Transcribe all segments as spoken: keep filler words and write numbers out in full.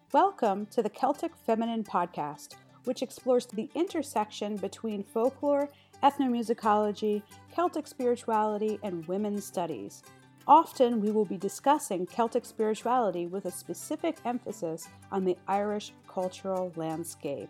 Welcome to the Celtic Feminine Podcast, which explores the intersection between folklore, ethnomusicology, Celtic spirituality, and women's studies. Often we will be discussing Celtic spirituality with a specific emphasis on the Irish cultural landscape.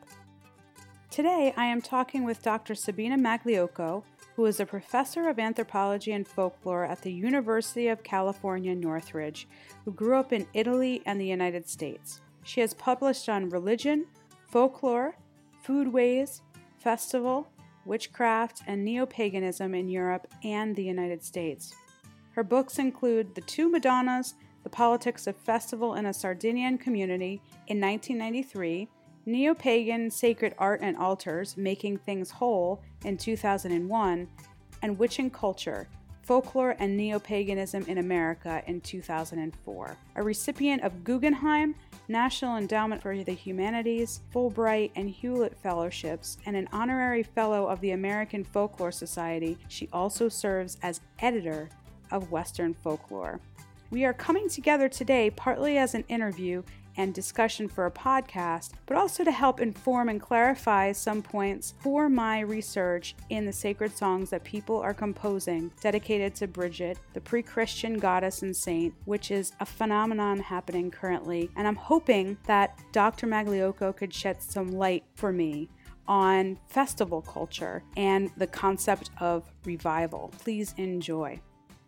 Today I am talking with Doctor Sabina Magliocco, who is a professor of anthropology and folklore at the University of California, Northridge, who grew up in Italy and the United States. She has published on religion, folklore, foodways, festival, witchcraft, and neo-paganism in Europe and the United States. Her books include The Two Madonnas, The Politics of Festival in a Sardinian Community in nineteen ninety-three, Neo-Pagan Sacred Art and Altars, Making Things Whole in two thousand one, and Witching Culture, Folklore and Neo-Paganism in America in two thousand four. A recipient of Guggenheim, National Endowment for the Humanities, Fulbright, and Hewlett Fellowships, and an honorary fellow of the American Folklore Society, she also serves as editor of Western Folklore. We are coming together today partly as an interview and discussion for a podcast, but also to help inform and clarify some points for my research in the sacred songs that people are composing dedicated to Bridget, the pre-Christian goddess and saint, which is a phenomenon happening currently. And I'm hoping that Doctor Magliocco could shed some light for me on festival culture and the concept of revival. Please enjoy.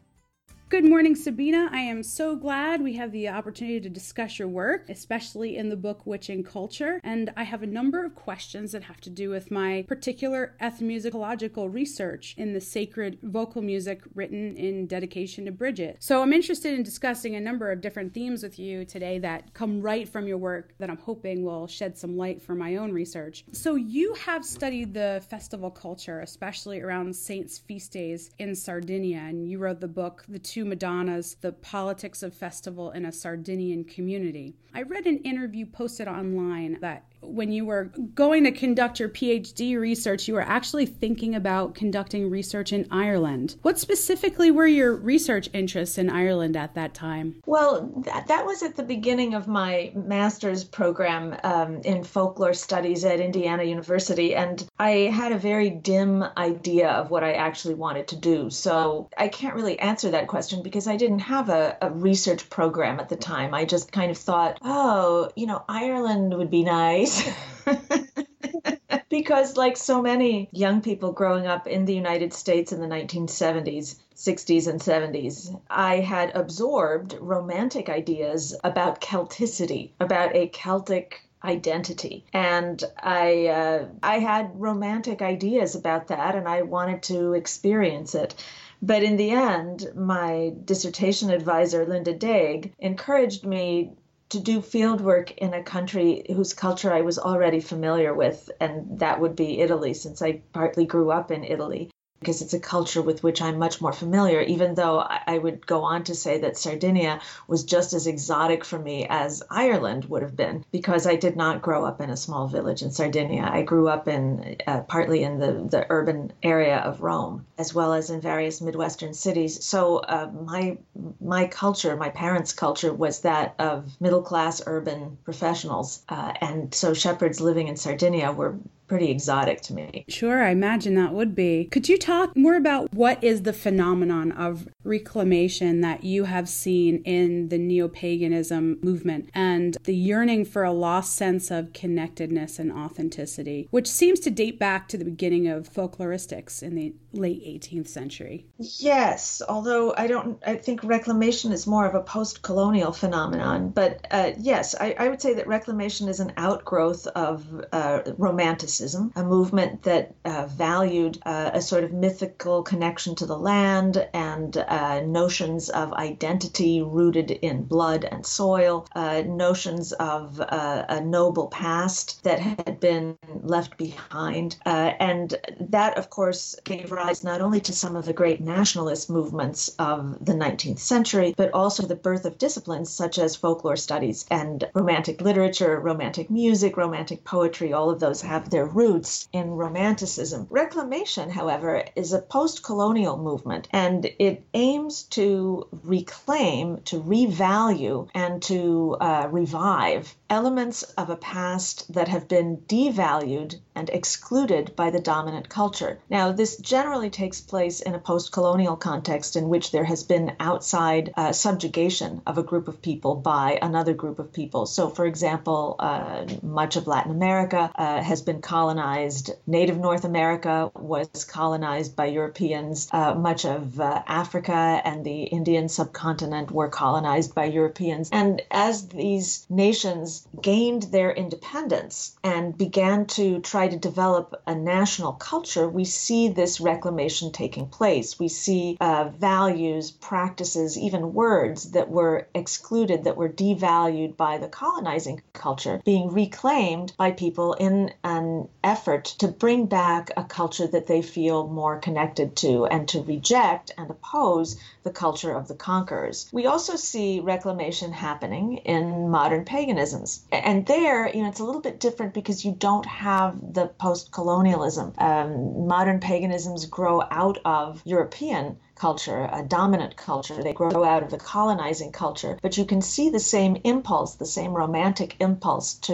Good morning, Sabina. I am so glad we have the opportunity to discuss your work, especially in the book Witching Culture. And I have a number of questions that have to do with my particular ethnomusicological research in the sacred vocal music written in dedication to Bridget. So I'm interested in discussing a number of different themes with you today that come right from your work that I'm hoping will shed some light for my own research. So you have studied the festival culture, especially around saints' feast days in Sardinia, and you wrote the book The Two Madonnas, The Politics of Festival in a Sardinian Community. I read an interview posted online that when you were going to conduct your PhD research, you were actually thinking about conducting research in Ireland. What specifically were your research interests in Ireland at that time? Well, that, that was at the beginning of my master's program um, in folklore studies at Indiana University, and I had a very dim idea of what I actually wanted to do. So I can't really answer that question because I didn't have a, a research program at the time. I just kind of thought, oh, you know, Ireland would be nice. Because like so many young people growing up in the United States in the nineteen seventies, sixties and seventies, I had absorbed romantic ideas about Celticity, about a Celtic identity. And I uh, I had romantic ideas about that, and I wanted to experience it. But in the end, my dissertation advisor, Linda Daig, encouraged me to do field work in a country whose culture I was already familiar with, and that would be Italy, since I partly grew up in Italy, because it's a culture with which I'm much more familiar, even though I would go on to say that Sardinia was just as exotic for me as Ireland would have been, because I did not grow up in a small village in Sardinia. I grew up in uh, partly in the, the urban area of Rome, as well as in various Midwestern cities. So uh, my my culture, my parents' culture, was that of middle-class urban professionals. Uh, and so shepherds living in Sardinia were pretty exotic to me. Sure, I imagine that would be. Could you talk more about what is the phenomenon of reclamation that you have seen in the neo-paganism movement and the yearning for a lost sense of connectedness and authenticity, which seems to date back to the beginning of folkloristics in the late eighteenth century? Yes, although I don't, I think reclamation is more of a post-colonial phenomenon. But uh, yes, I, I would say that reclamation is an outgrowth of uh, romanticism, a movement that uh, valued uh, a sort of mythical connection to the land and uh, notions of identity rooted in blood and soil, uh, notions of uh, a noble past that had been left behind. Uh, and that, of course, gave rise not only to some of the great nationalist movements of the nineteenth century, but also the birth of disciplines such as folklore studies and romantic literature, romantic music, romantic poetry. All of those have their roots in romanticism. Reclamation, however, is a post-colonial movement, and it aims to reclaim, to revalue, and to uh, revive elements of a past that have been devalued and excluded by the dominant culture. Now, this generally takes place in a post-colonial context in which there has been outside uh, subjugation of a group of people by another group of people. So, for example, uh, much of Latin America uh, has been colonized. Native North America was colonized by Europeans. Uh, much of uh, Africa and the Indian subcontinent were colonized by Europeans. And as these nations gained their independence and began to try to develop a national culture, we see this reclamation taking place. We see uh, values, practices, even words that were excluded, that were devalued by the colonizing culture, being reclaimed by people in an effort to bring back a culture that they feel more connected to and to reject and oppose the culture of the conquerors. We also see reclamation happening in modern paganisms. And there, you know, it's a little bit different because you don't have the post-colonialism. Um, modern paganisms grow out of European culture, a dominant culture. They grow out of the colonizing culture. But you can see the same impulse, the same romantic impulse to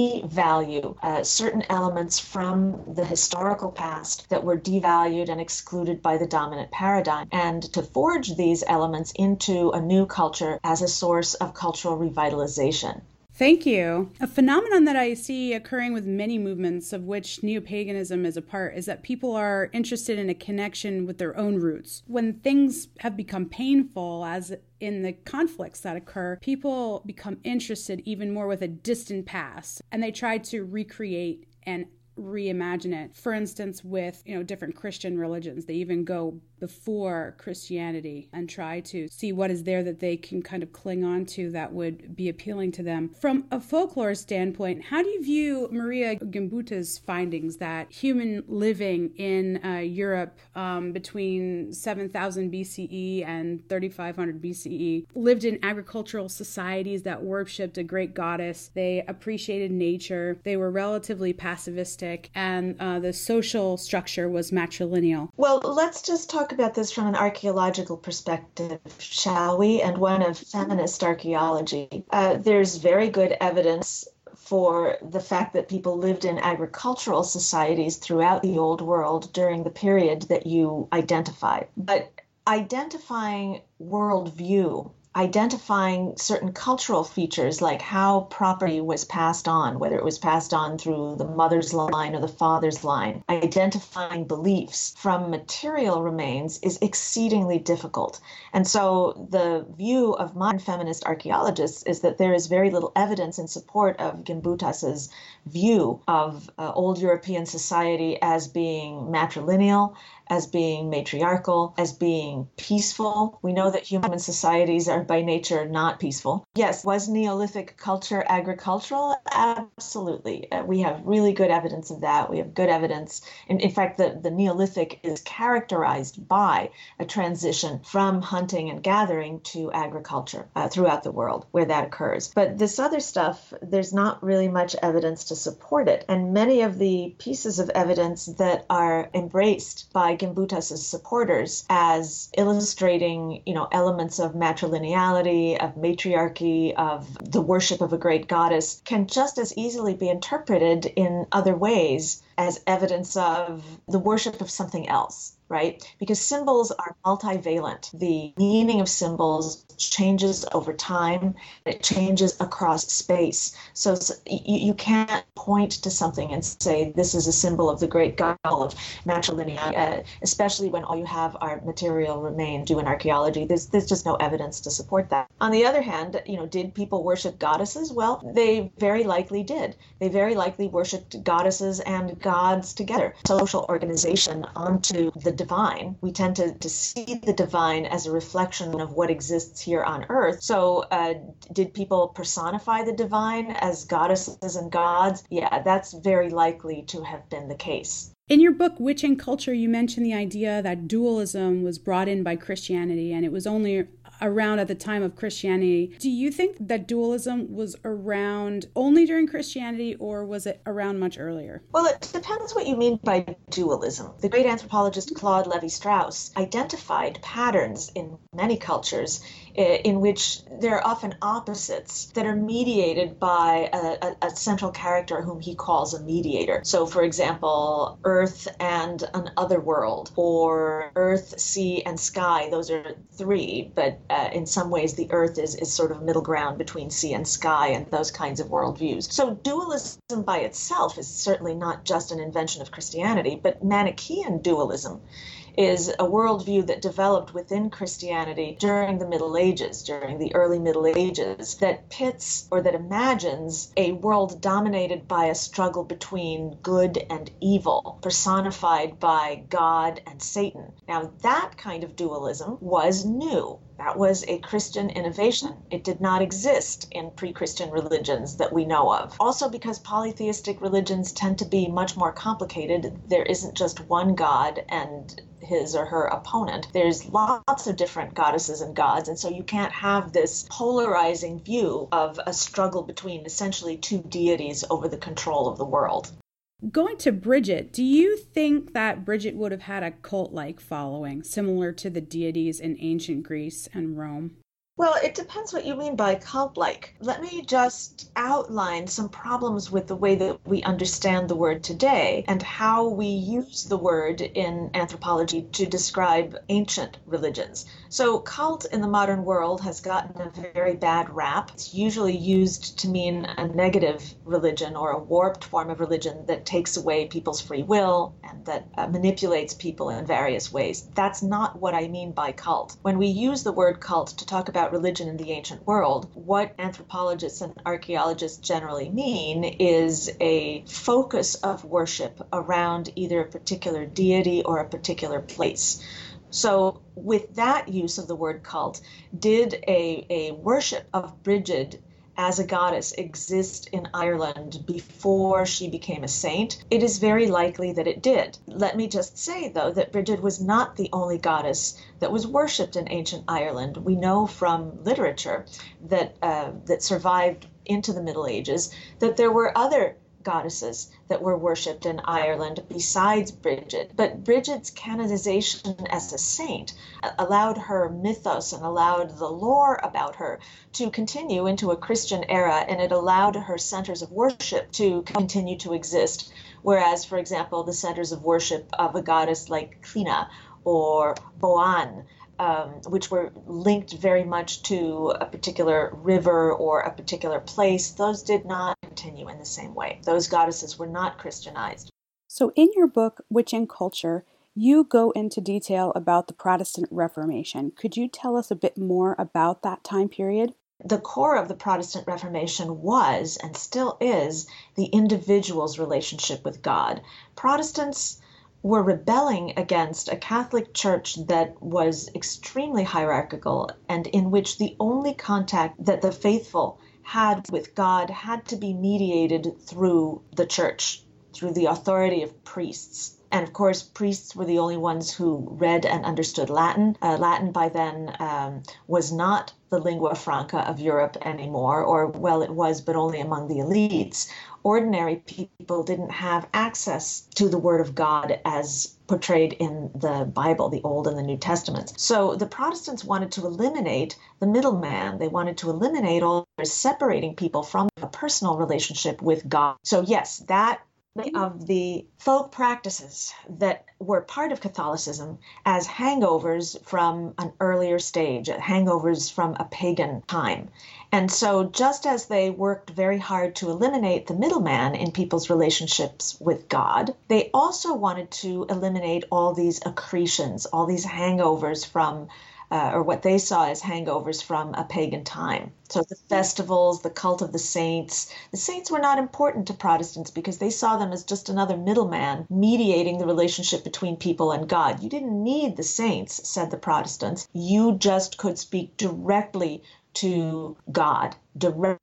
revalue uh, certain elements from the historical past that were devalued and excluded by the dominant paradigm, and to forge these elements into a new culture as a source of cultural revitalization. Thank you. A phenomenon that I see occurring with many movements, of which neo-paganism is a part, is that people are interested in a connection with their own roots. When things have become painful, as in the conflicts that occur, people become interested even more with a distant past, and they try to recreate and reimagine it. For instance, with, you know, different Christian religions, they even go before Christianity and try to see what is there that they can kind of cling on to that would be appealing to them. From a folklore standpoint, how do you view Maria Gimbuta's findings that human living in uh, Europe um, between seven thousand B C E and thirty-five hundred B C E lived in agricultural societies that worshipped a great goddess? They appreciated nature. They were relatively pacifistic, and uh, the social structure was matrilineal. Well, let's just talk about this from an archaeological perspective, shall we? And one of feminist archaeology. Uh, there's very good evidence for the fact that people lived in agricultural societies throughout the Old World during the period that you identified. But identifying worldview, identifying certain cultural features like how property was passed on, whether it was passed on through the mother's line or the father's line, identifying beliefs from material remains is exceedingly difficult. And so the view of modern feminist archaeologists is that there is very little evidence in support of Gimbutas's view of uh, old European society as being matrilineal, as being matriarchal, as being peaceful. We know that human societies are by nature not peaceful. Yes, was Neolithic culture agricultural? Absolutely. Uh, we have really good evidence of that. We have good evidence. In, in fact, the, the Neolithic is characterized by a transition from hunting and gathering to agriculture uh, throughout the world where that occurs. But this other stuff, there's not really much evidence to support it. And many of the pieces of evidence that are embraced by Gimbutas's supporters as illustrating, you know, elements of matrilineality, of matriarchy, of the worship of a great goddess can just as easily be interpreted in other ways as evidence of the worship of something else, right? Because symbols are multivalent. The meaning of symbols changes over time. It changes across space. So, so you, you can't point to something and say, this is a symbol of the great god of matrilineality, uh, especially when all you have are material remains due in archaeology. There's, there's just no evidence to support that. On the other hand, you know, did people worship goddesses? Well, they very likely did. They very likely worshipped goddesses and gods together. Social organization onto the divine. We tend to, to see the divine as a reflection of what exists here on earth. So uh, did people personify the divine as goddesses and gods? Yeah, that's very likely to have been the case. In your book, Witch and Culture, you mentioned the idea that dualism was brought in by Christianity, and it was only around at the time of Christianity. Do you think that dualism was around only during Christianity, or was it around much earlier? Well, it depends what you mean by dualism. The great anthropologist Claude Lévi-Strauss identified patterns in many cultures in which there are often opposites that are mediated by a, a, a central character whom he calls a mediator. So, for example, earth and an other world, or earth, sea, and sky. Those are three, but uh, in some ways the earth is, is sort of middle ground between sea and sky and those kinds of worldviews. So dualism by itself is certainly not just an invention of Christianity, but Manichaean dualism is a worldview that developed within Christianity during the Middle Ages, during the early Middle Ages, that pits or that imagines a world dominated by a struggle between good and evil, personified by God and Satan. Now, that kind of dualism was new. That was a Christian innovation. It did not exist in pre-Christian religions that we know of. Also, because polytheistic religions tend to be much more complicated, there isn't just one god and his or her opponent. There's lots of different goddesses and gods, and so you can't have this polarizing view of a struggle between essentially two deities over the control of the world. Going to Bridget, do you think that Bridget would have had a cult-like following, similar to the deities in ancient Greece and Rome? Well, it depends what you mean by cult-like. Let me just outline some problems with the way that we understand the word today and how we use the word in anthropology to describe ancient religions. So cult in the modern world has gotten a very bad rap. It's usually used to mean a negative religion or a warped form of religion that takes away people's free will and that uh, manipulates people in various ways. That's not what I mean by cult. When we use the word cult to talk about religion in the ancient world, what anthropologists and archaeologists generally mean is a focus of worship around either a particular deity or a particular place. So with that use of the word cult, did a, a worship of Bridget as a goddess exist in Ireland before she became a saint? It is very likely that it did. Let me just say, though, that Bridget was not the only goddess that was worshipped in ancient Ireland. We know from literature that uh, that survived into the Middle Ages that there were other goddesses that were worshipped in Ireland besides Bridget. But Bridget's canonization as a saint allowed her mythos and allowed the lore about her to continue into a Christian era, and it allowed her centers of worship to continue to exist. Whereas, for example, the centers of worship of a goddess like Clina or Boan, Um, which were linked very much to a particular river or a particular place, those did not continue in the same way. Those goddesses were not Christianized. So in your book, Witch and Culture, you go into detail about the Protestant Reformation. Could you tell us a bit more about that time period? The core of the Protestant Reformation was, and still is, the individual's relationship with God. Protestants were rebelling against a Catholic Church that was extremely hierarchical and in which the only contact that the faithful had with God had to be mediated through the church, through the authority of priests. And of course, priests were the only ones who read and understood Latin. Uh, Latin by then um, was not the lingua franca of Europe anymore, or, well, it was, but only among the elites. Ordinary people didn't have access to the Word of God as portrayed in the Bible, the Old and the New Testaments. So the Protestants wanted to eliminate the middleman. They wanted to eliminate all separating people from a personal relationship with God. So yes, that of the folk practices that were part of Catholicism as hangovers from an earlier stage, hangovers from a pagan time. And so just as they worked very hard to eliminate the middleman in people's relationships with God, they also wanted to eliminate all these accretions, all these hangovers from Uh, or what they saw as hangovers from a pagan time. So the festivals, the cult of the saints. The saints were not important to Protestants because they saw them as just another middleman mediating the relationship between people and God. You didn't need the saints, said the Protestants. You just could speak directly to God, directly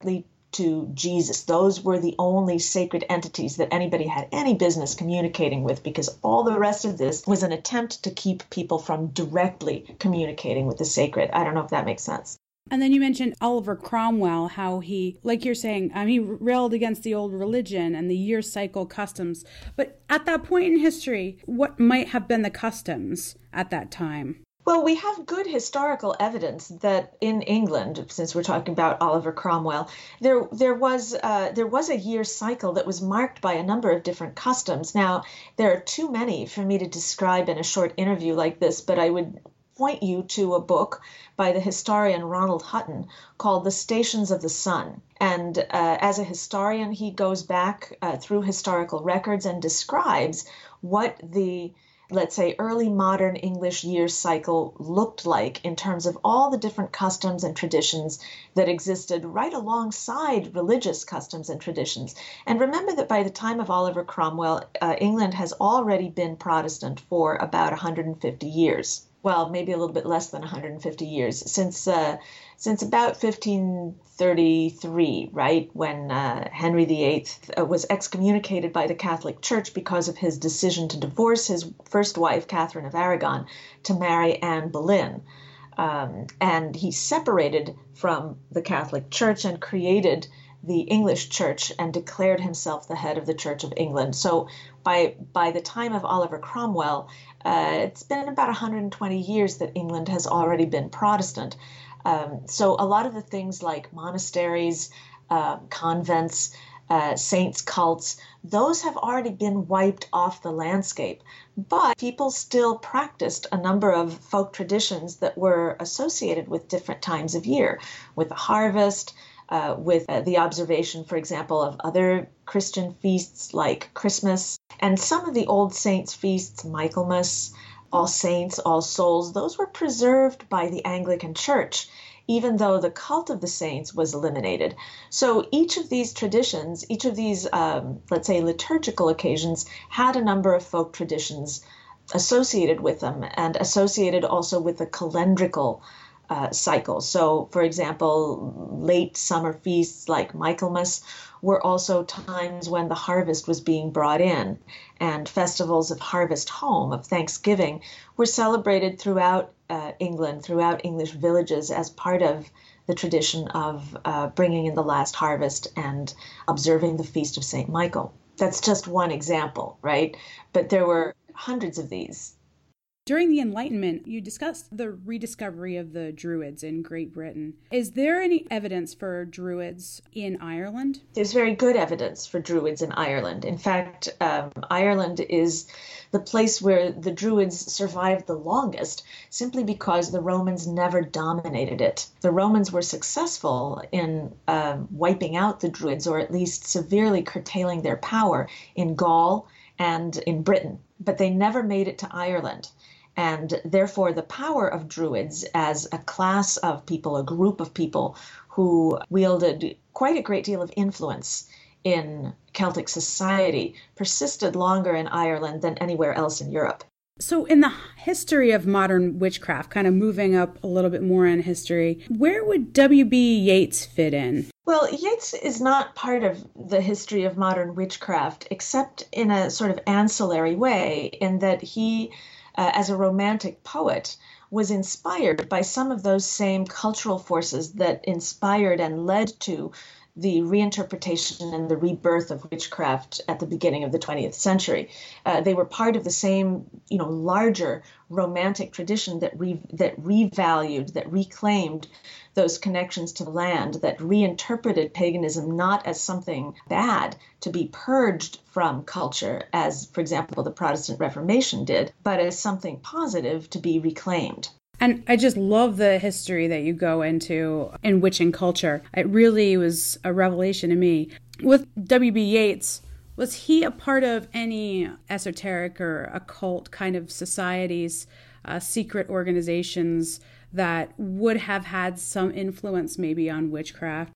to Jesus. Those were the only sacred entities that anybody had any business communicating with, because all the rest of this was an attempt to keep people from directly communicating with the sacred. I don't know if that makes sense. And then you mentioned Oliver Cromwell, how he, like you're saying, um, he railed against the old religion and the year cycle customs. But at that point in history, what might have been the customs at that time? Well, we have good historical evidence that in England, since we're talking about Oliver Cromwell, there there was uh, there was a year cycle that was marked by a number of different customs. Now, there are too many for me to describe in a short interview like this, but I would point you to a book by the historian Ronald Hutton called The Stations of the Sun. And uh, as a historian, he goes back uh, through historical records and describes what the, let's say, early modern English year cycle looked like in terms of all the different customs and traditions that existed right alongside religious customs and traditions. And remember that by the time of Oliver Cromwell, uh, England has already been Protestant for about one hundred fifty years. Well, maybe a little bit less than one hundred fifty years, since uh, since about fifteen thirty-three, right, when uh, Henry the Eighth uh, was excommunicated by the Catholic Church because of his decision to divorce his first wife, Catherine of Aragon, to marry Anne Boleyn. Um, and he separated from the Catholic Church and created the English Church and declared himself the head of the Church of England. So by by the time of Oliver Cromwell, uh, it's been about one hundred twenty years that England has already been Protestant. Um, so a lot of the things like monasteries, uh, convents, uh, saints' cults, those have already been wiped off the landscape. But people still practiced a number of folk traditions that were associated with different times of year, with the harvest, Uh, with uh, the observation, for example, of other Christian feasts like Christmas. And some of the old saints' feasts, Michaelmas, All Saints, All Souls, those were preserved by the Anglican Church, even though the cult of the saints was eliminated. So each of these traditions, each of these, um, let's say, liturgical occasions, had a number of folk traditions associated with them, and associated also with the calendrical Uh, cycle. So, for example, late summer feasts like Michaelmas were also times when the harvest was being brought in, and festivals of harvest home, of Thanksgiving, were celebrated throughout uh, England, throughout English villages, as part of the tradition of uh, bringing in the last harvest and observing the feast of Saint Michael. That's just one example, right? But there were hundreds of these. During the Enlightenment, you discussed the rediscovery of the Druids in Great Britain. Is there any evidence for Druids in Ireland? There's very good evidence for Druids in Ireland. In fact, um, Ireland is the place where the Druids survived the longest, simply because the Romans never dominated it. The Romans were successful in um, wiping out the Druids, or at least severely curtailing their power in Gaul and in Britain, but they never made it to Ireland. And therefore, the power of Druids as a class of people, a group of people who wielded quite a great deal of influence in Celtic society, persisted longer in Ireland than anywhere else in Europe. So in the history of modern witchcraft, kind of moving up a little bit more in history, where would W B Yeats fit in? Well, Yeats is not part of the history of modern witchcraft, except in a sort of ancillary way, in that he, uh, as a romantic poet, was inspired by some of those same cultural forces that inspired and led to the reinterpretation and the rebirth of witchcraft at the beginning of the twentieth century. Uh, they were part of the same, you know, larger romantic tradition that re- that revalued, that reclaimed those connections to the land, that reinterpreted paganism not as something bad to be purged from culture, as, for example, the Protestant Reformation did, but as something positive to be reclaimed. And I just love the history that you go into in witching culture. It really was a revelation to me. With W B Yeats, was he a part of any esoteric or occult kind of societies, uh, secret organizations that would have had some influence maybe on witchcraft?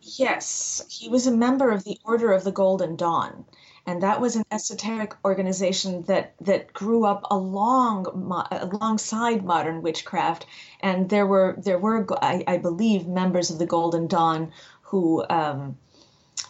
Yes, he was a member of the Order of the Golden Dawn. And that was an esoteric organization that, that grew up along mo- alongside modern witchcraft. And there were, there were I, I believe, members of the Golden Dawn who um,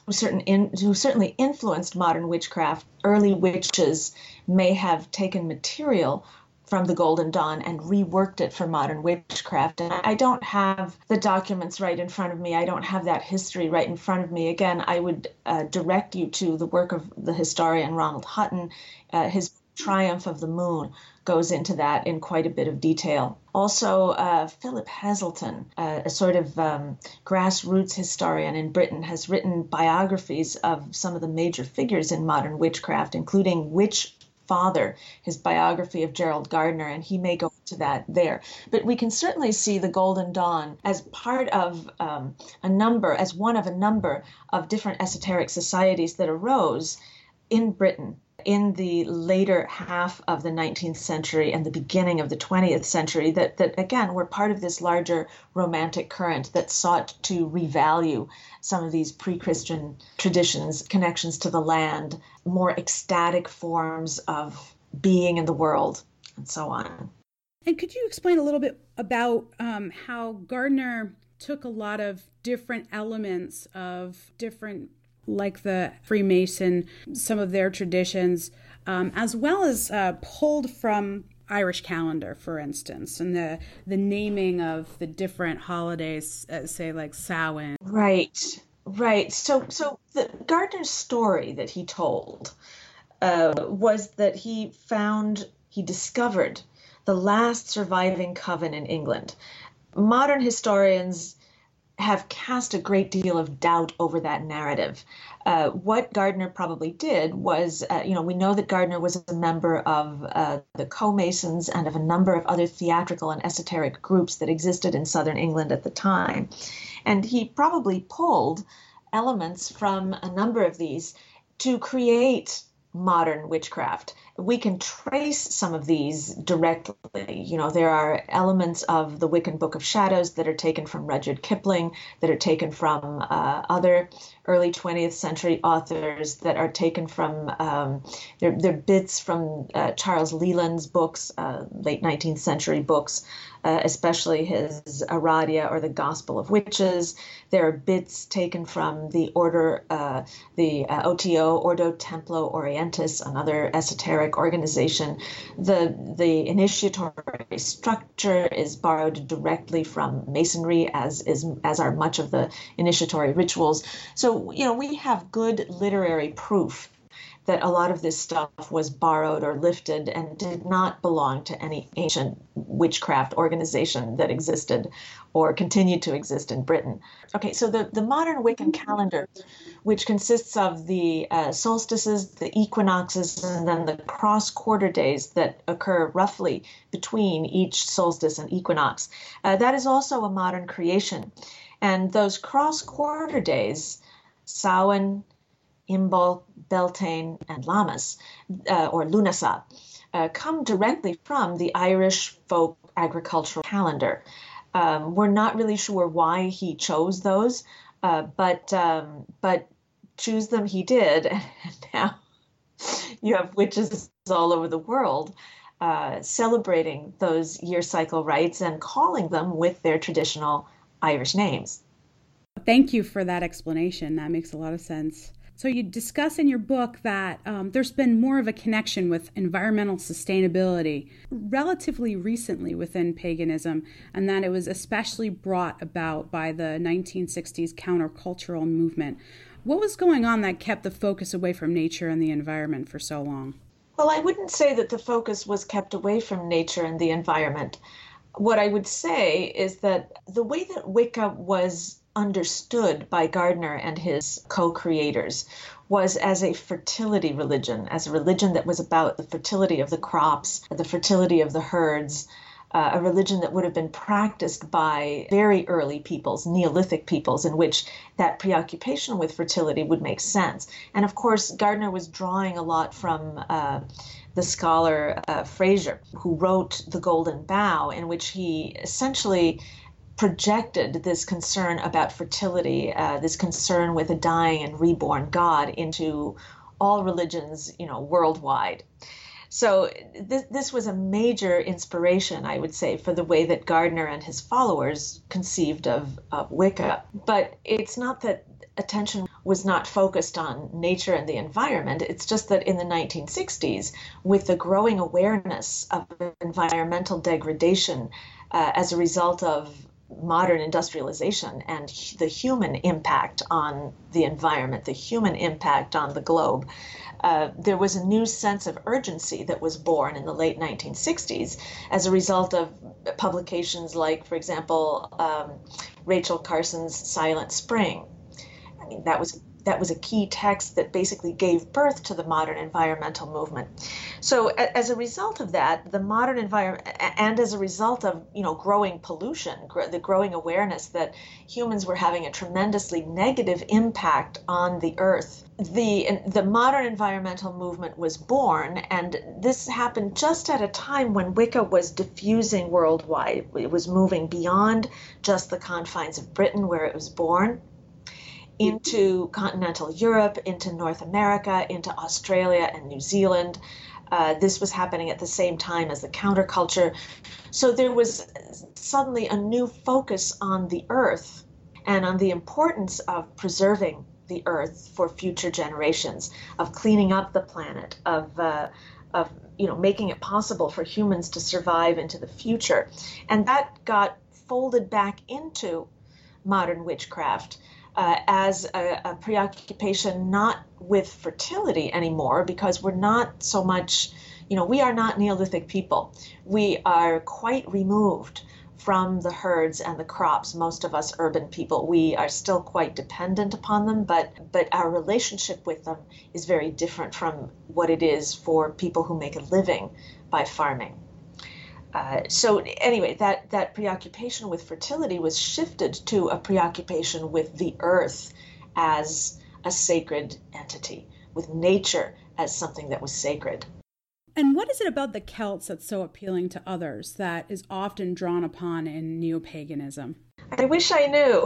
who, certain in, who certainly influenced modern witchcraft. Early witches may have taken material from the Golden Dawn and reworked it for modern witchcraft. And I don't have the documents right in front of me. I don't have that history right in front of me. Again, I would uh, direct you to the work of the historian Ronald Hutton. Uh, his Triumph of the Moon goes into that in quite a bit of detail. Also, uh, Philip Heselton, uh, a sort of um, grassroots historian in Britain, has written biographies of some of the major figures in modern witchcraft, including Witch Father, his biography of Gerald Gardner, and he may go into that there. But we can certainly see the Golden Dawn as part of um, a number, as one of a number of different esoteric societies that arose in Britain in the later half of the nineteenth century and the beginning of the twentieth century that, that again, were part of this larger romantic current that sought to revalue some of these pre-Christian traditions, connections to the land, more ecstatic forms of being in the world, and so on. And could you explain a little bit about um, how Gardner took a lot of different elements of different, like the Freemason, some of their traditions, um, as well as uh, pulled from Irish calendar, for instance, and the the naming of the different holidays, uh, say like Samhain. Right, right. So, so the Gardner's story that he told uh, was that he found, he discovered the last surviving coven in England. Modern historians have cast a great deal of doubt over that narrative. Uh, what Gardner probably did was, uh, you know, we know that Gardner was a member of uh, the Co-Masons and of a number of other theatrical and esoteric groups that existed in southern England at the time. And he probably pulled elements from a number of these to create modern witchcraft. We can trace some of these directly. You know, there are elements of the Wiccan Book of Shadows that are taken from Rudyard Kipling, that are taken from uh, other early twentieth century authors, that are taken from, um, they're, they're bits from uh, Charles Leland's books, uh, late nineteenth century books, uh, especially his Aradia or the Gospel of Witches. There are bits taken from the order, uh, the uh, O T O, Ordo Templo Orientis, another esoteric organization. The, the initiatory structure is borrowed directly from Masonry, as is as are much of the initiatory rituals. So, you know, we have good literary proof that a lot of this stuff was borrowed or lifted and did not belong to any ancient witchcraft organization that existed or continued to exist in Britain. Okay, so the, the modern Wiccan calendar, which consists of the uh, solstices, the equinoxes, and then the cross-quarter days that occur roughly between each solstice and equinox, uh, that is also a modern creation. And those cross-quarter days, Samhain, Imbolc, Beltane, and Lammas, uh, or Lughnasadh, uh, come directly from the Irish folk agricultural calendar. Um, we're not really sure why he chose those, uh, but um, but choose them he did. And now you have witches all over the world uh, celebrating those year cycle rites and calling them with their traditional Irish names. Thank you for that explanation. That makes a lot of sense. So you discuss in your book that um, there's been more of a connection with environmental sustainability relatively recently within paganism, and that it was especially brought about by the nineteen sixties countercultural movement. What was going on that kept the focus away from nature and the environment for so long? Well, I wouldn't say that the focus was kept away from nature and the environment. What I would say is that the way that Wicca was understood by Gardner and his co-creators was as a fertility religion, as a religion that was about the fertility of the crops, the fertility of the herds, uh, a religion that would have been practiced by very early peoples, Neolithic peoples, in which that preoccupation with fertility would make sense. And of course, Gardner was drawing a lot from uh, the scholar uh, Fraser, who wrote The Golden Bough, in which he essentially projected this concern about fertility, uh, this concern with a dying and reborn God into all religions, you know, worldwide. So th- this was a major inspiration, I would say, for the way that Gardner and his followers conceived of, of Wicca. But it's not that attention was not focused on nature and the environment. It's just that in the nineteen sixties, with the growing awareness of environmental degradation uh, as a result of modern industrialization and the human impact on the environment, the human impact on the globe, uh, there was a new sense of urgency that was born in the late nineteen sixties as a result of publications like, for example, um, Rachel Carson's Silent Spring. I mean, that was that was a key text that basically gave birth to the modern environmental movement. So as a result of that, the modern environment, and as a result of, you know, growing pollution, gr- the growing awareness that humans were having a tremendously negative impact on the earth, the the modern environmental movement was born, and this happened just at a time when Wicca was diffusing worldwide. It was moving beyond just the confines of Britain, where it was born, into continental Europe, into North America, into Australia and New Zealand. Uh, this was happening at the same time as the counterculture. So there was suddenly a new focus on the earth and on the importance of preserving the earth for future generations, of cleaning up the planet, of uh, of you know making it possible for humans to survive into the future. And that got folded back into modern witchcraft. Uh, as a, a preoccupation not with fertility anymore, because we're not so much, you know, we are not Neolithic people. We are quite removed from the herds and the crops, most of us urban people. We are still quite dependent upon them, but, but our relationship with them is very different from what it is for people who make a living by farming. Uh, so anyway, that, that preoccupation with fertility was shifted to a preoccupation with the earth as a sacred entity, with nature as something that was sacred. And what is it about the Celts that's so appealing to others that is often drawn upon in neo-paganism? I wish I knew.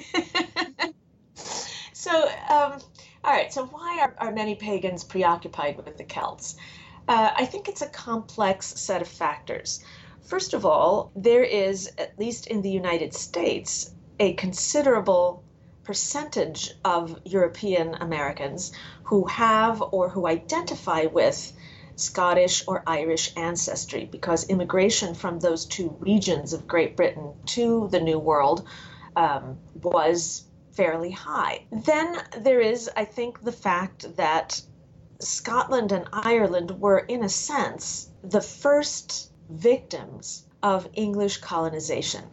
so, um, all right, so why are, are many pagans preoccupied with the Celts? Uh, I think it's a complex set of factors. First of all, there is, at least in the United States, a considerable percentage of European Americans who have or who identify with Scottish or Irish ancestry, because immigration from those two regions of Great Britain to the New World um, was fairly high. Then there is, I think, the fact that Scotland and Ireland were, in a sense, the first victims of English colonization.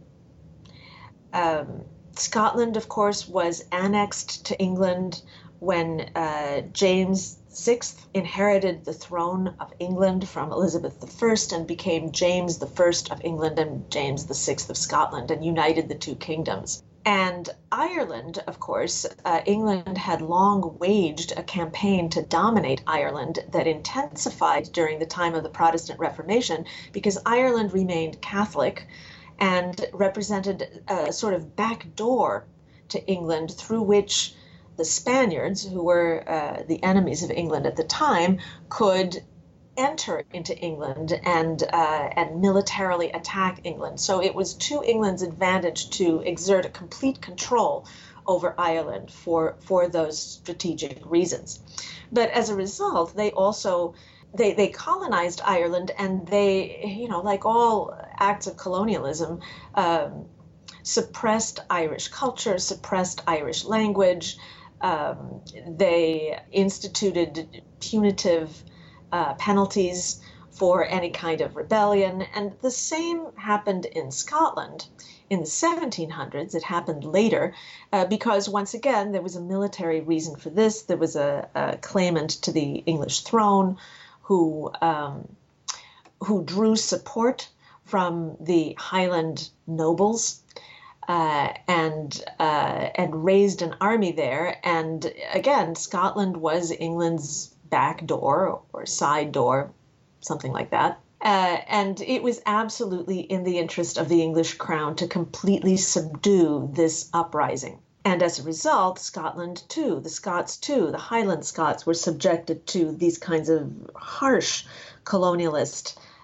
Um, Scotland, of course, was annexed to England when uh, James the Sixth inherited the throne of England from Elizabeth the First and became James the First of England and James the Sixth of Scotland, and united the two kingdoms. And Ireland, of course, uh, England had long waged a campaign to dominate Ireland that intensified during the time of the Protestant Reformation, because Ireland remained Catholic and represented a sort of back door to England through which the Spaniards, who were uh, the enemies of England at the time, could enter into England and uh, and militarily attack England. So it was to England's advantage to exert a complete control over Ireland for for those strategic reasons. But as a result, they also they they colonized Ireland, and they, you know, like all acts of colonialism, um, suppressed Irish culture, suppressed Irish language. Um, they instituted punitive Uh, penalties for any kind of rebellion. And the same happened in Scotland in the seventeen hundreds. It happened later uh, because, once again, there was a military reason for this. There was a, a claimant to the English throne who um, who drew support from the Highland nobles uh, and uh, and raised an army there. And again, Scotland was England's back door or side door, something like that. Uh, and it was absolutely in the interest of the English crown to completely subdue this uprising. And as a result, Scotland too, the Scots too, the Highland Scots were subjected to these kinds of harsh colonialist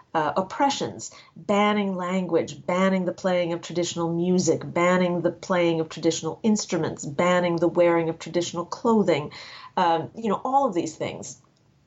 uh, oppressions, banning language, banning the playing of traditional music, banning the playing of traditional instruments, banning the wearing of traditional clothing, um, you know, all of these things.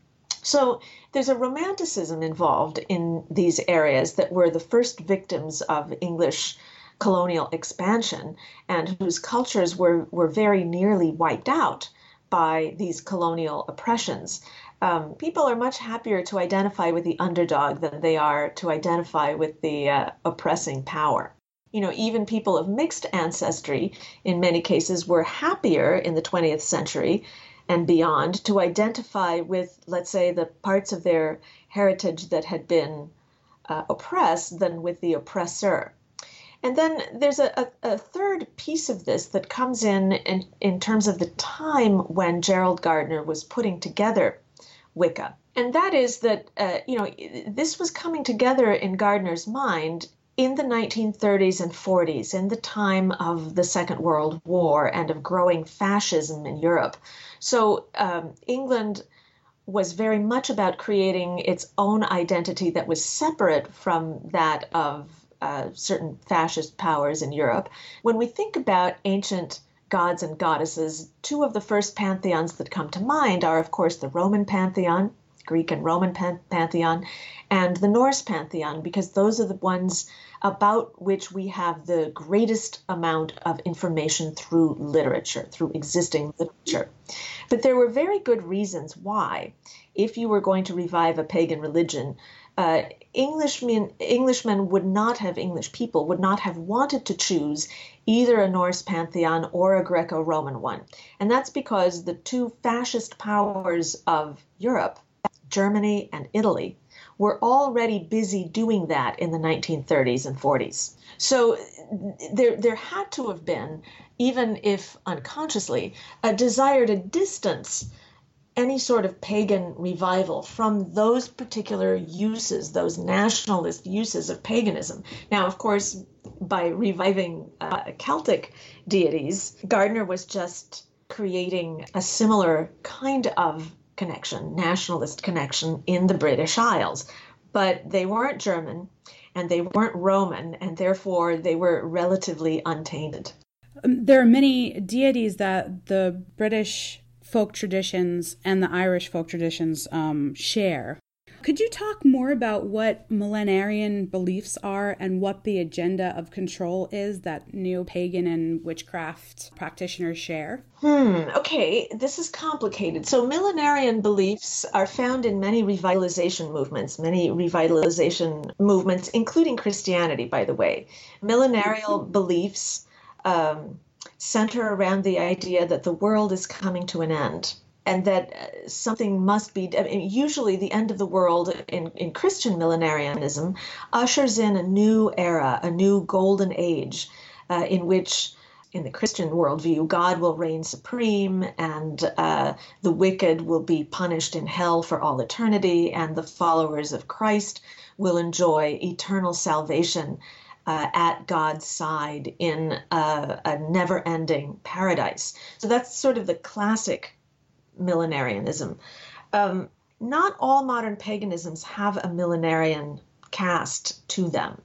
So there's a romanticism involved in these areas that were the first victims of English colonial expansion and whose cultures were, were very nearly wiped out by these colonial oppressions. Um, people are much happier to identify with the underdog than they are to identify with the uh, oppressing power. You know, even people of mixed ancestry, in many cases, were happier in the twentieth century and beyond to identify with, let's say, the parts of their heritage that had been uh, oppressed than with the oppressor. And then there's a, a, a third piece of this that comes in, in in terms of the time when Gerald Gardner was putting together Wicca. And that is that, uh, you know, this was coming together in Gardner's mind in the nineteen thirties and forties, in the time of the Second World War and of growing fascism in Europe. So um, England was very much about creating its own identity that was separate from that of uh, certain fascist powers in Europe. When we think about ancient gods and goddesses, two of the first pantheons that come to mind are, of course, the Roman pantheon, Greek and Roman pan- pantheon, and the Norse pantheon, because those are the ones about which we have the greatest amount of information through literature, through existing literature. But there were very good reasons why, if you were going to revive a pagan religion, uh, Englishmen, Englishmen would not have, English people would not have wanted to choose either a Norse pantheon or a Greco-Roman one. And that's because the two fascist powers of Europe, Germany and Italy, were already busy doing that in the nineteen thirties and forties. So there, there had to have been, even if unconsciously, a desire to distance any sort of pagan revival from those particular uses, those nationalist uses of paganism. Now, of course, by reviving uh, Celtic deities, Gardner was just creating a similar kind of connection, nationalist connection in the British Isles. But they weren't German and they weren't Roman, and therefore they were relatively untainted. Um, there are many deities that the British folk traditions and the Irish folk traditions um, share. Could you talk more about what millenarian beliefs are and what the agenda of control is that neo-pagan and witchcraft practitioners share? Hmm, okay, this is complicated. So millenarian beliefs are found in many revitalization movements, many revitalization movements, including Christianity, by the way. Millenarial beliefs um, center around the idea that the world is coming to an end, and that something must be, I mean, usually the end of the world in, in Christian millenarianism ushers in a new era, a new golden age, uh, in which, in the Christian worldview, God will reign supreme, and uh, the wicked will be punished in hell for all eternity, and the followers of Christ will enjoy eternal salvation Uh, at God's side in a, a never-ending paradise. So that's sort of the classic millenarianism. Um, not all modern paganisms have a millenarian cast to them,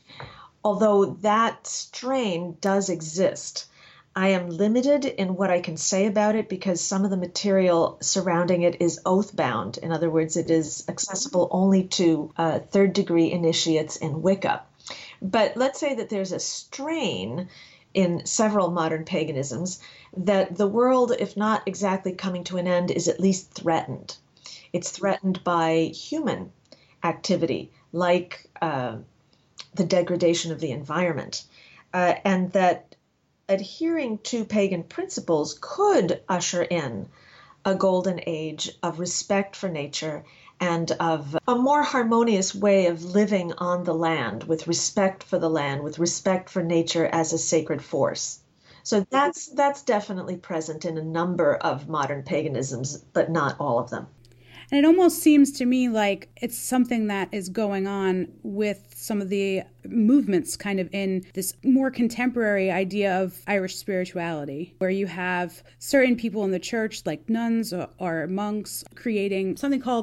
although that strain does exist. I am limited in what I can say about it because some of the material surrounding it is oath-bound. In other words, it is accessible only to uh, third-degree initiates in Wicca. But let's say that there's a strain in several modern paganisms that the world, if not exactly coming to an end, is at least threatened. It's threatened by human activity, like uh, the degradation of the environment, uh, and that adhering to pagan principles could usher in a golden age of respect for nature and of a more harmonious way of living on the land, with respect for the land, with respect for nature as a sacred force. So that's that's definitely present in a number of modern paganisms, but not all of them. And it almost seems to me like it's something that is going on with some of the movements kind of in this more contemporary idea of Irish spirituality, where you have certain people in the church, like nuns or, or monks, creating something called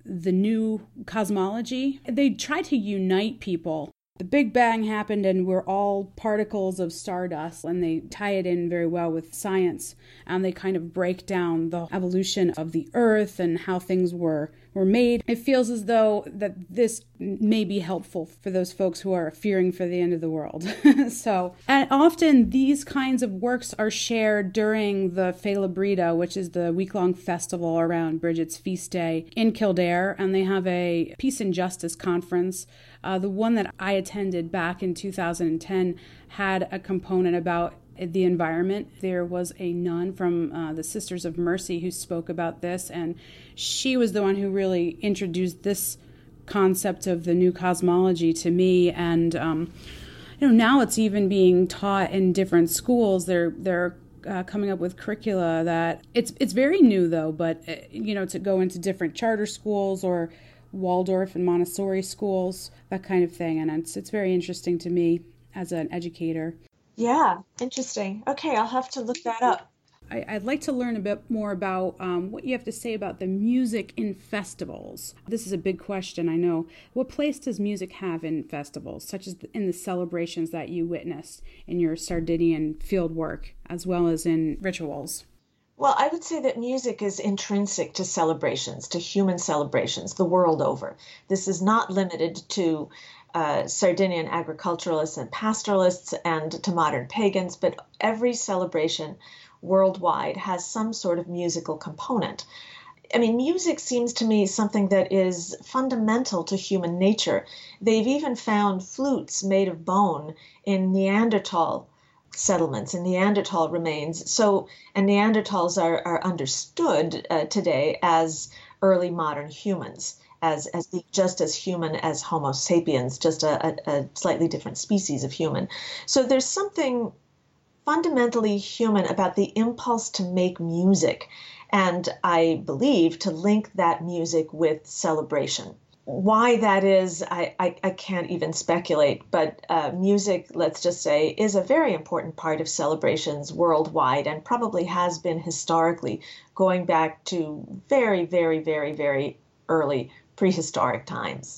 the new cosmology. They try to unite people. The Big Bang happened and we're all particles of stardust, and they tie it in very well with science, and they kind of break down the evolution of the earth and how things were were made. It feels as though that this may be helpful for those folks who are fearing for the end of the world. So, and often these kinds of works are shared during the Fela Brida, which is the week-long festival around Bridget's feast day in Kildare, and they have a Peace and Justice conference. Uh, the one that I attended back in two thousand ten had a component about the environment. There was a nun from uh, the Sisters of Mercy who spoke about this, and she was the one who really introduced this concept of the new cosmology to me. And um, you know, now it's even being taught in different schools. They're they're uh, coming up with curricula that it's it's very new though, but uh, you know, to go into different charter schools or Waldorf and Montessori schools, that kind of thing. And it's it's very interesting to me as an educator. Yeah, interesting. Okay, I'll have to look that up. I, I'd like to learn a bit more about um, what you have to say about the music in festivals. This is a big question, I know. What place does music have in festivals, such as in the celebrations that you witnessed in your Sardinian field work, as well as in rituals? Well, I would say that music is intrinsic to celebrations, to human celebrations, the world over. This is not limited to uh, Sardinian agriculturalists and pastoralists and to modern pagans, but every celebration worldwide has some sort of musical component. I mean, music seems to me something that is fundamental to human nature. They've even found flutes made of bone in Neanderthal settlements and Neanderthal remains. So, and Neanderthals are, are understood uh, today as early modern humans, as, as being just as human as Homo sapiens, just a, a, a slightly different species of human. So there's something fundamentally human about the impulse to make music, and I believe to link that music with celebration. Why that is, I, I, I can't even speculate, but uh, music, let's just say, is a very important part of celebrations worldwide and probably has been historically, going back to very, very, very, very early prehistoric times.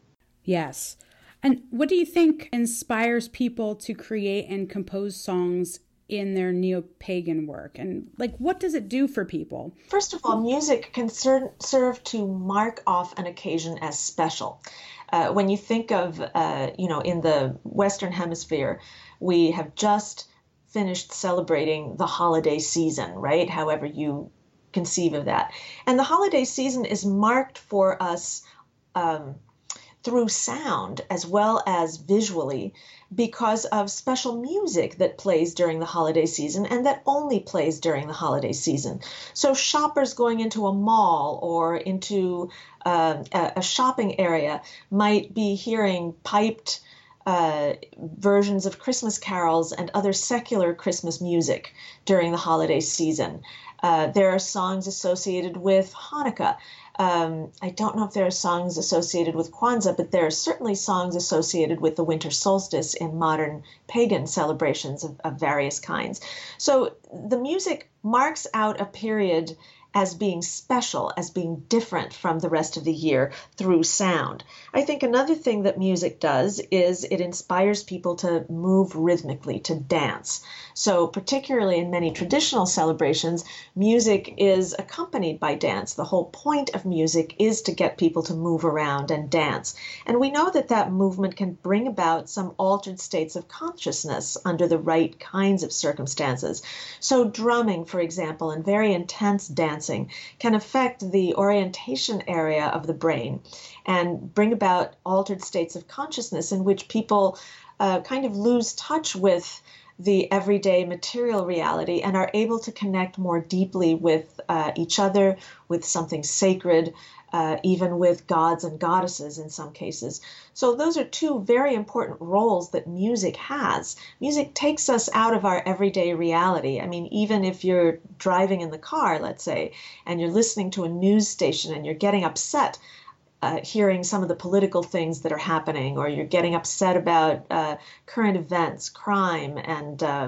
Yes. And what do you think inspires people to create and compose songs in their neo-pagan work? And like, what does it do for people? First of all, music can ser- serve to mark off an occasion as special. Uh, when you think of, uh, you know, in the Western Hemisphere, we have just finished celebrating the holiday season, right? However you conceive of that. And the holiday season is marked for us um, through sound as well as visually, because of special music that plays during the holiday season and that only plays during the holiday season. So shoppers going into a mall or into uh, a shopping area might be hearing piped uh, versions of Christmas carols and other secular Christmas music during the holiday season. Uh, there are songs associated with Hanukkah. Um, I don't know if there are songs associated with Kwanzaa, but there are certainly songs associated with the winter solstice in modern pagan celebrations of, of various kinds. So the music marks out a period as being special, as being different from the rest of the year through sound. I think another thing that music does is it inspires people to move rhythmically, to dance. So particularly in many traditional celebrations, music is accompanied by dance. The whole point of music is to get people to move around and dance. And we know that that movement can bring about some altered states of consciousness under the right kinds of circumstances. So drumming, for example, and very intense dance can affect the orientation area of the brain and bring about altered states of consciousness in which people uh, kind of lose touch with the everyday material reality and are able to connect more deeply with uh, each other, with something sacred, uh, even with gods and goddesses in some cases. So those are two very important roles that music has. Music takes us out of our everyday reality. I mean, even if you're driving in the car, let's say, and you're listening to a news station and you're getting upset Uh, hearing some of the political things that are happening, or you're getting upset about uh, current events, crime, and uh,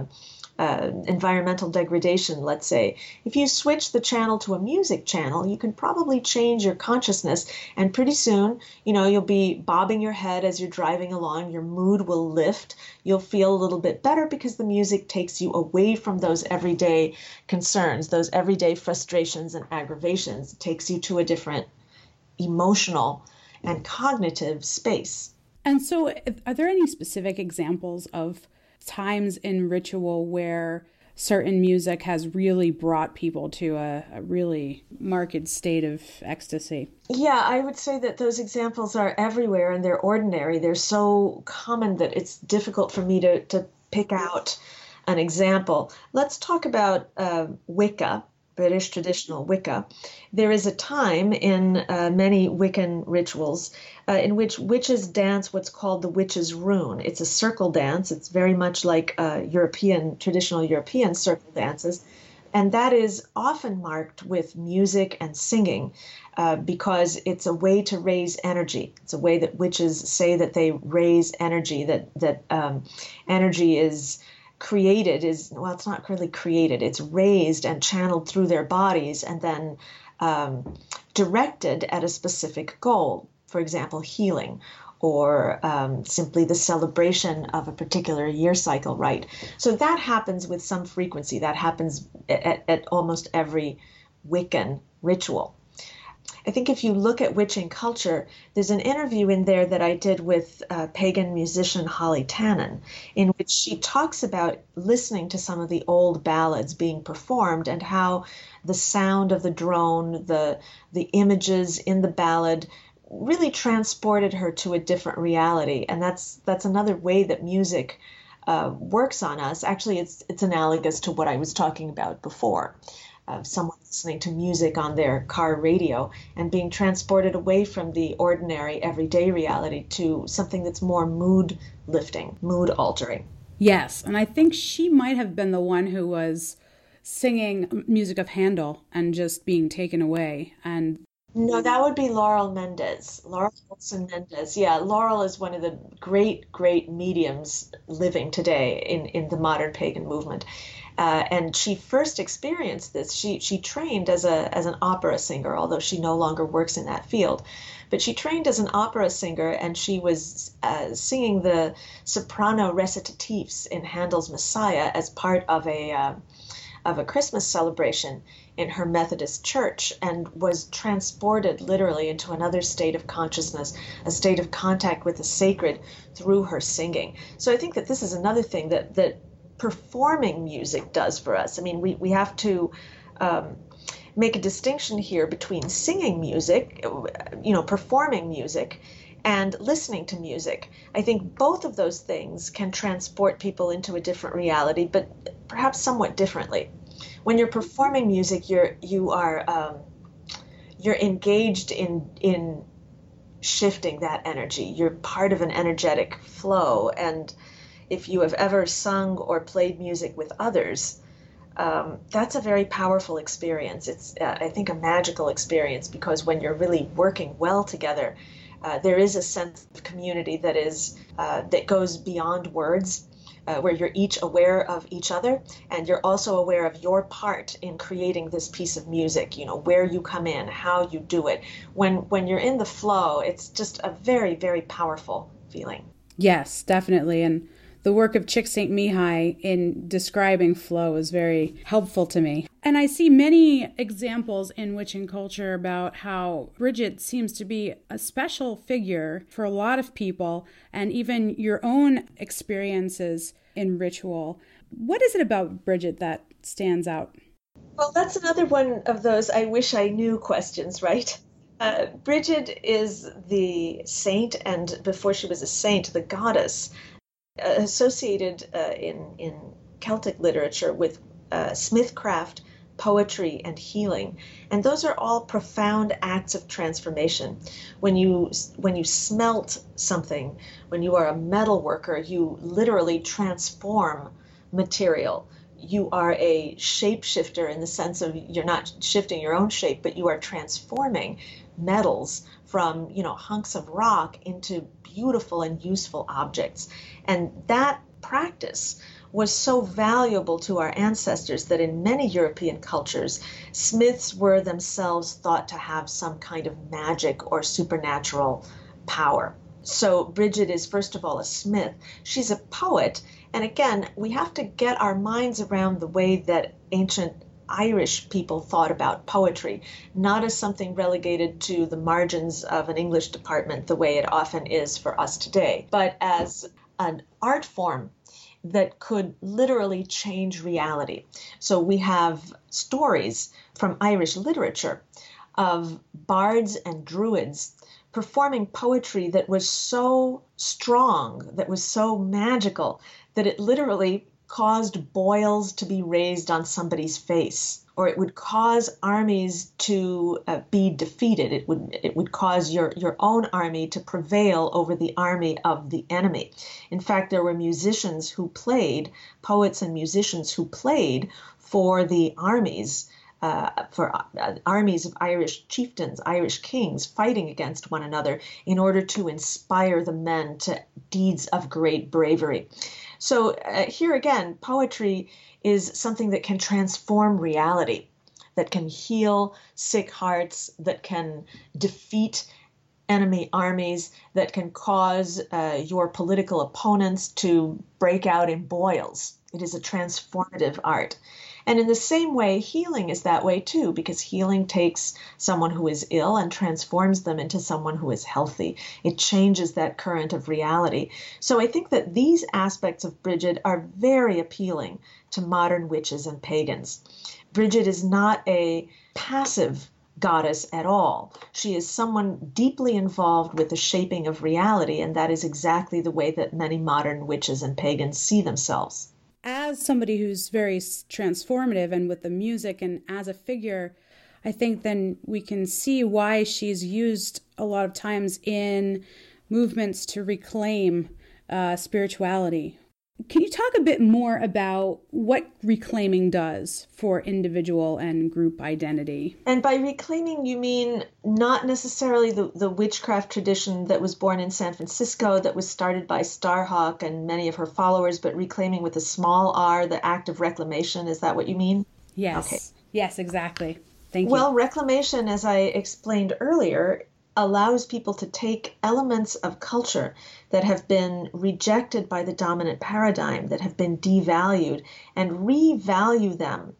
uh, environmental degradation, let's say. If you switch the channel to a music channel, you can probably change your consciousness, and pretty soon, you know, you'll be bobbing your head as you're driving along. Your mood will lift. You'll feel a little bit better because the music takes you away from those everyday concerns, those everyday frustrations and aggravations. It takes you to a different emotional and cognitive space. And so, are there any specific examples of times in ritual where certain music has really brought people to a, a really marked state of ecstasy? Yeah, I would say that those examples are everywhere and they're ordinary. They're so common that it's difficult for me to, to pick out an example. Let's talk about uh, Wicca. British traditional Wicca. There is a time in uh, many Wiccan rituals uh, in which witches dance what's called the witch's rune. It's a circle dance. It's very much like uh, European, traditional European circle dances. And that is often marked with music and singing uh, because it's a way to raise energy. It's a way that witches say that they raise energy, that, that um, energy is created is, well, it's not really created, it's raised and channeled through their bodies and then um, directed at a specific goal, for example, healing or um, simply the celebration of a particular year cycle, right? So that happens with some frequency. That happens at, at almost every Wiccan ritual. I think if you look at witching culture, there's an interview in there that I did with uh, pagan musician Holly Tannen, in which she talks about listening to some of the old ballads being performed and how the sound of the drone, the the images in the ballad really transported her to a different reality. And that's that's another way that music uh, works on us. Actually, it's it's analogous to what I was talking about before. Of someone listening to music on their car radio and being transported away from the ordinary everyday reality to something that's more mood lifting, mood altering. Yes, and I think she might have been the one who was singing music of Handel and just being taken away. And no, that would be Laurel Mendez. Laurel Wilson Mendez. Yeah, Laurel is one of the great, great mediums living today in, in the modern pagan movement. Uh, and she first experienced this. She she trained as a as an opera singer, although she no longer works in that field. But she trained as an opera singer, and she was uh, singing the soprano recitatives in Handel's Messiah as part of a uh, of a Christmas celebration in her Methodist church, and was transported literally into another state of consciousness, a state of contact with the sacred through her singing. So I think that this is another thing that that performing music does for us. I mean, we, we have to um, make a distinction here between singing music, you know, performing music, and listening to music. I think both of those things can transport people into a different reality, but perhaps somewhat differently. When you're performing music, you're you are um, you're engaged in in shifting that energy. You're part of an energetic flow, and if you have ever sung or played music with others, um, that's a very powerful experience. It's, uh, I think, a magical experience, because when you're really working well together, uh, there is a sense of community that is uh, that goes beyond words, uh, where you're each aware of each other, and you're also aware of your part in creating this piece of music. You know, where you come in, how you do it. When when you're in the flow, it's just a very, very powerful feeling. Yes, definitely, and the work of Csikszentmihalyi in describing flow is very helpful to me. And I see many examples in witching culture about how Bridget seems to be a special figure for a lot of people, and even your own experiences in ritual. What is it about Bridget that stands out? Well, that's another one of those I wish I knew questions, right? Uh, Bridget is the saint, and before she was a saint, the goddess, associated uh, in, in Celtic literature with uh, smithcraft, poetry, and healing. And those are all profound acts of transformation. When you when you smelt something, when you are a metal worker, you literally transform material. You are a shapeshifter in the sense of you're not shifting your own shape, but you are transforming metals from, you know, hunks of rock into beautiful and useful objects. And that practice was so valuable to our ancestors that in many European cultures, smiths were themselves thought to have some kind of magic or supernatural power. So Bridget is, first of all, a smith. She's a poet. And again, we have to get our minds around the way that ancient Irish people thought about poetry, not as something relegated to the margins of an English department the way it often is for us today, but as an art form that could literally change reality. So we have stories from Irish literature of bards and druids performing poetry that was so strong, that was so magical, that it literally caused boils to be raised on somebody's face, or it would cause armies to uh, be defeated. It would it would cause your, your own army to prevail over the army of the enemy. In fact, there were musicians who played, poets and musicians who played for the armies, uh, for uh, armies of Irish chieftains, Irish kings fighting against one another in order to inspire the men to deeds of great bravery. So uh, here again, poetry is something that can transform reality, that can heal sick hearts, that can defeat enemy armies, that can cause uh, your political opponents to break out in boils. It is a transformative art. And in the same way, healing is that way too, because healing takes someone who is ill and transforms them into someone who is healthy. It changes that current of reality. So I think that these aspects of Bridget are very appealing to modern witches and pagans. Bridget is not a passive goddess at all. She is someone deeply involved with the shaping of reality, and that is exactly the way that many modern witches and pagans see themselves. As somebody who's very transformative and with the music and as a figure, I think then we can see why she's used a lot of times in movements to reclaim uh, spirituality. Can you talk a bit more about what reclaiming does for individual and group identity? And by reclaiming, you mean not necessarily the, the witchcraft tradition that was born in San Francisco, that was started by Starhawk and many of her followers, but reclaiming with a small r, the act of reclamation. Is that what you mean? Yes. Okay. Yes, exactly. Thank you. Well, reclamation, as I explained earlier, allows people to take elements of culture that have been rejected by the dominant paradigm, that have been devalued, and revalue them.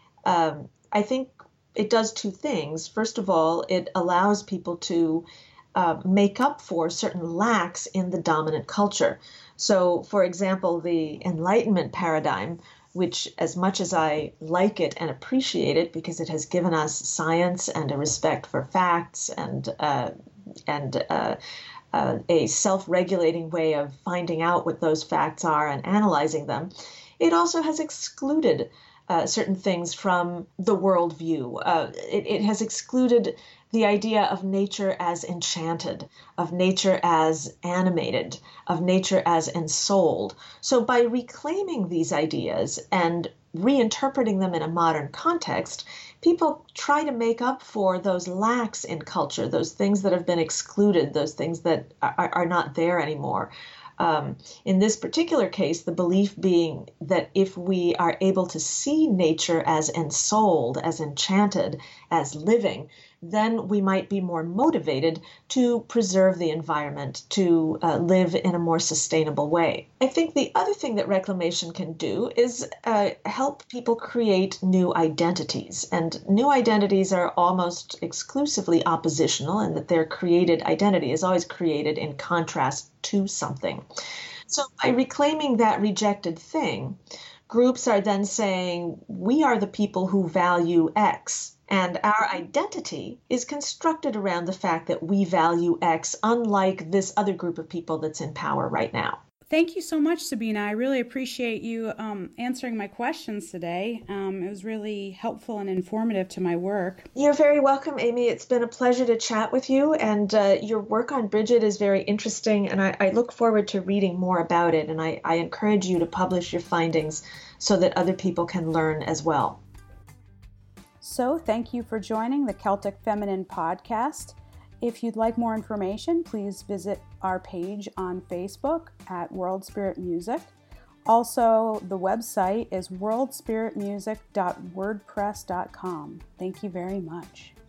Um, I think it does two things. First of all, it allows people to uh, make up for certain lacks in the dominant culture. So, for example, the Enlightenment paradigm, which as much as I like it and appreciate it because it has given us science and a respect for facts and uh, and uh, uh, a self-regulating way of finding out what those facts are and analyzing them, it also has excluded uh, certain things from the worldview. Uh, it, it has excluded the idea of nature as enchanted, of nature as animated, of nature as ensouled. So by reclaiming these ideas and reinterpreting them in a modern context, people try to make up for those lacks in culture, those things that have been excluded, those things that are, are not there anymore. Um, in this particular case, the belief being that if we are able to see nature as ensouled, as enchanted, as living, then we might be more motivated to preserve the environment, to uh, live in a more sustainable way. I think the other thing that reclamation can do is uh, help people create new identities. And new identities are almost exclusively oppositional in that their created identity is always created in contrast to something. So by reclaiming that rejected thing, groups are then saying, we are the people who value X. And our identity is constructed around the fact that we value X, unlike this other group of people that's in power right now. Thank you so much, Sabina. I really appreciate you um, answering my questions today. Um, it was really helpful and informative to my work. You're very welcome, Amy. It's been a pleasure to chat with you. And uh, your work on Bridget is very interesting, and I, I look forward to reading more about it. And I, I encourage you to publish your findings so that other people can learn as well. So thank you for joining the Celtic Feminine podcast. If you'd like more information, please visit our page on Facebook at World Spirit Music. Also, the website is world spirit music dot wordpress dot com. Thank you very much.